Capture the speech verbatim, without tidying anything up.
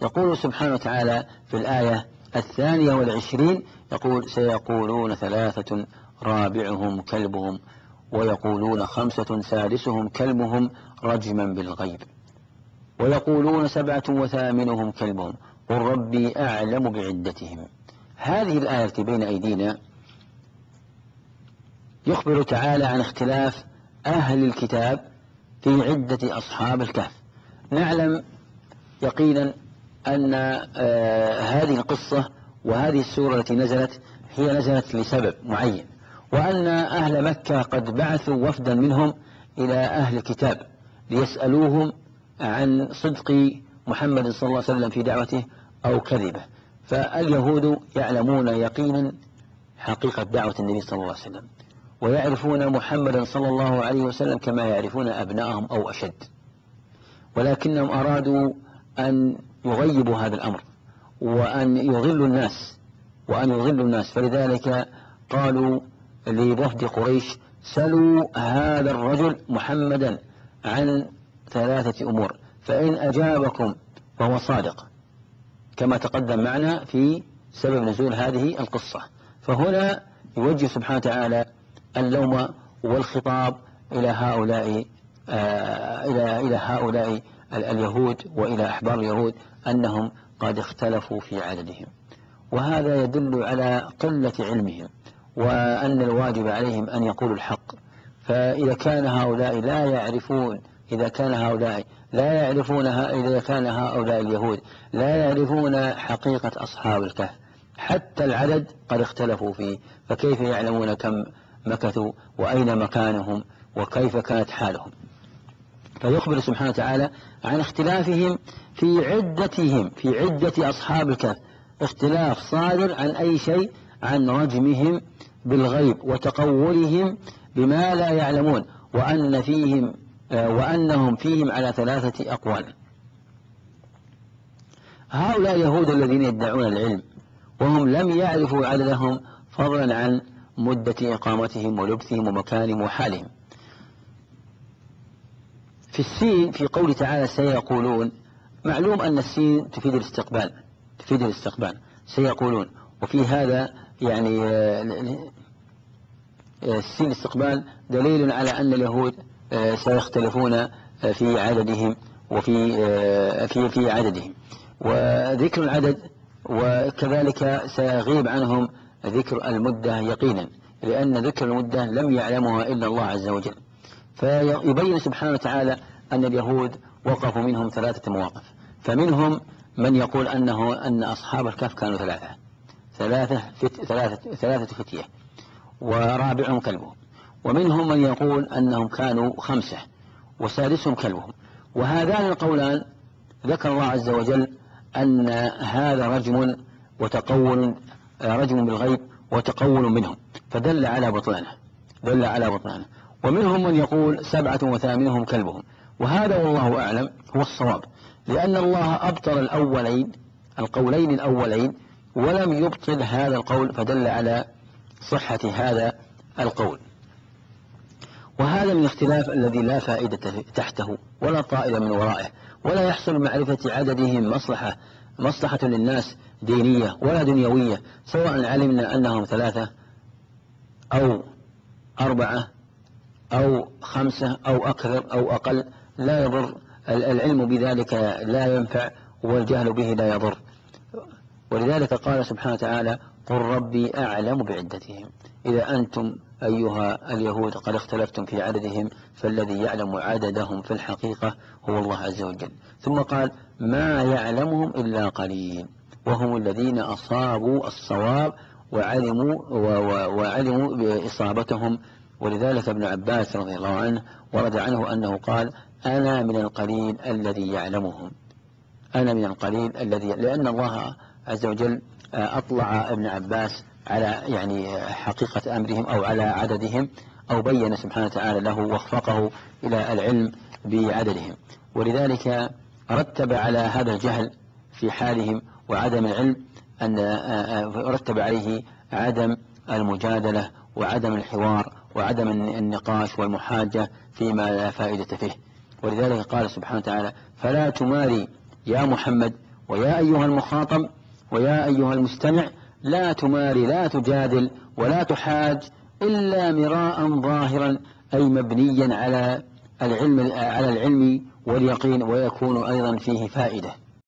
يقول سبحانه وتعالى في الآية الثانية والعشرين يقول سيقولون ثلاثة رابعهم كلبهم ويقولون خمسة سادسهم كلبهم رجما بالغيب ويقولون سبعة وثامنهم كلبهم قل ربي أعلم بعدتهم. هذه الآية التي بين أيدينا يخبر تعالى عن اختلاف أهل الكتاب في عدة أصحاب الكهف. نعلم يقينا أن آه هذه القصة وهذه السورة التي نزلت هي نزلت لسبب معين، وأن أهل مكة قد بعثوا وفدا منهم إلى أهل الكتاب ليسألوهم عن صدق محمد صلى الله عليه وسلم في دعوته أو كذبه. فاليهود يعلمون يقينا حقيقة دعوة النبي صلى الله عليه وسلم، ويعرفون محمدا صلى الله عليه وسلم كما يعرفون أبنائهم أو أشد، ولكنهم أرادوا أن يغيبوا هذا الأمر وأن يضلوا الناس وأن يضلوا الناس فلذلك قالوا لوفد قريش سلوا هذا الرجل محمدا عن ثلاثة أمور فإن أجابكم فهو صادق، كما تقدم معنا في سبب نزول هذه القصة. فهنا يوجه سبحانه وتعالى اللوم والخطاب إلى هؤلاء آه إلى إلى هؤلاء اليهود وإلى أحبار اليهود أنهم قد اختلفوا في عددهم، وهذا يدل على قلة علمهم وأن الواجب عليهم أن يقولوا الحق. فإذا كان هؤلاء لا يعرفون إذا كان هؤلاء لا يعرفون إذا كان هؤلاء اليهود لا يعرفون حقيقة أصحاب الكهف حتى العدد قد اختلفوا فيه، فكيف يعلمون كم مكثوا وأين مكانهم وكيف كانت حالهم؟ فيخبر سبحانه وتعالى عن اختلافهم في عدتهم في عدة أصحاب الكهف، اختلاف صادر عن أي شيء؟ عن رجمهم بالغيب وتقولهم بما لا يعلمون، وأن فيهم وأنهم فيهم على ثلاثة أقوال. هؤلاء اليهود الذين يدعون العلم وهم لم يعرفوا عددهم فضلا عن مدة إقامتهم ولبثهم ومكانهم وحالهم. في السين في قول تعالى سيقولون، معلوم أن السين تفيد الاستقبال تفيد الاستقبال سيقولون، وفي هذا يعني السين الاستقبال دليل على أن اليهود سيختلفون في عددهم وفي في في عددهم وذكر العدد، وكذلك سيغيب عنهم ذكر المدة يقينا، لأن ذكر المدة لم يعلمها إلا الله عز وجل. فيبين سبحانه وتعالى أن اليهود وقفوا منهم ثلاثة مواقف، فمنهم من يقول أنه أن أصحاب الكهف كانوا ثلاثة ثلاثة فت ثلاثة ثلاثة فتية ورابعهم كلبهم، ومنهم من يقول أنهم كانوا خمسة وسادسهم كلبهم. وهذان القولان ذكر الله عز وجل أن هذا رجم وتقول رجم بالغيب وتقول منهم، فدل على بطلانه دل على بطلانه ومنهم من يقول سبعة وثامنهم كلبهم، وهذا والله أعلم هو الصواب، لأن الله أبطل الأولين القولين الأولين ولم يبطل هذا القول، فدل على صحة هذا القول. وهذا من الاختلاف الذي لا فائدة تحته ولا طائل من ورائه، ولا يحصل معرفة عددهم مصلحة مصلحة للناس دينية ولا دنيوية، سواء علمنا أنهم ثلاثة أو أربعة أو خمسة أو أكثر أو أقل، لا يضر، العلم بذلك لا ينفع والجهل به لا يضر. ولذلك قال سبحانه وتعالى قل ربي أعلم بعدتهم. إذا أنتم أيها اليهود قد اختلفتم في عددهم فالذي يعلم عددهم في الحقيقة هو الله عز وجل. ثم قال ما يعلمهم إلا قليل وهم الذين أصابوا الصواب وعلموا, وعلموا بإصابتهم. ولذلك ابن عباس رضي الله عنه ورد عنه أنه قال أنا من القليل الذي يعلمهم أنا من القليل الذي لأن الله عز وجل أطلع ابن عباس على يعني حقيقة أمرهم أو على عددهم، أو بين سبحانه وتعالى له وفقه إلى العلم بعددهم. ولذلك رتب على هذا الجهل في حالهم وعدم العلم أن رتب عليه عدم المجادلة وعدم الحوار وعدم النقاش والمحاجة فيما لا فائدة فيه. ولذلك قال سبحانه وتعالى فلا تماري يا محمد ويا أيها المخاطب ويا أيها المستمع لا تماري لا تجادل ولا تحاج إلا مراء ظاهرا أي مبنيا على العلم على العلم واليقين، ويكون أيضا فيه فائدة.